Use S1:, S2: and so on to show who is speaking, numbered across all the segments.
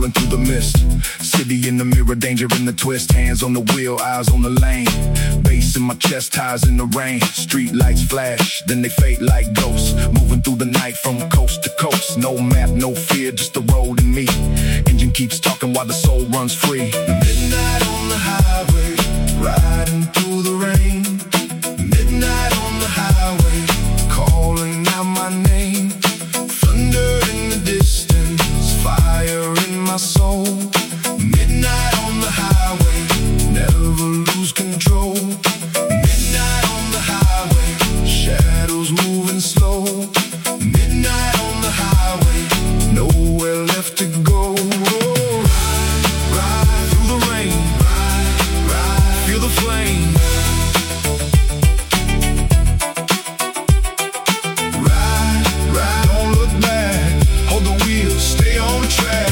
S1: falling through the mist. City in the mirror, danger in the twist. Hands on the wheel, eyes on the lane. Bass in my chest, ties in the rain. Street lights flash, then they fade like ghosts. Moving through the night from coast to coast. No map, no fear, just the road and me. Engine keeps talking while the soul runs free. Midnight on the highway, riding through the rain. Midnight on the highway, calling out my name. Thunder in the distance, fire in my soul. Midnight on the highway, never lose control. Midnight on the highway, shadows moving slow. Midnight on the highway, nowhere left to go. Ride through the rain, feel the flame. Ride, don't look back. Hold the wheel, stay on the track.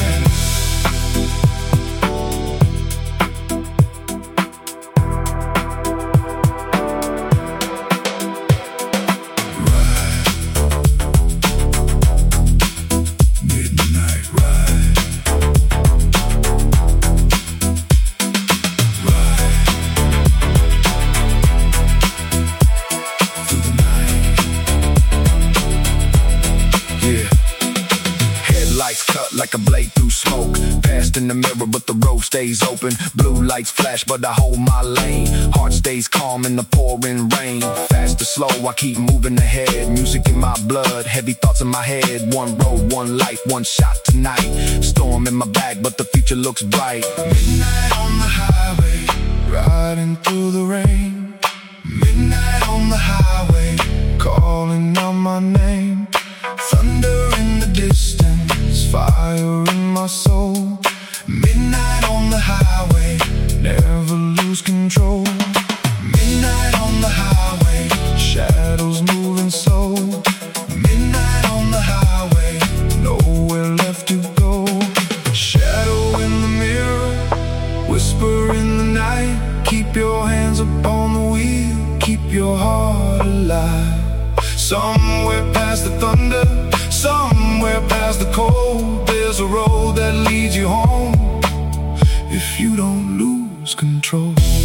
S1: Cut like a blade through smoke. Past in the mirror, but the road stays open. Blue lights flash, but I hold my lane. Heart stays calm in the pouring rain. Fast or slow, I keep moving ahead. Music in my blood, heavy thoughts in my head. One road, one life, one shot tonight. Storm in my back, but the future looks bright. Midnight on the highway, riding through the rain. Midnight on the highway, calling out my name. Thunder in the distance, fire in my soul. Midnight on the highway, never lose control. Midnight on the highway, shadows moving slow. Midnight on the highway, nowhere left to go. Shadow in the mirror, whisper in the night. Keep your hands upon the wheel, keep your heart alive. Somewhere past the thunder, somewhere past the cold, there's a road that leads you home if you don't lose control.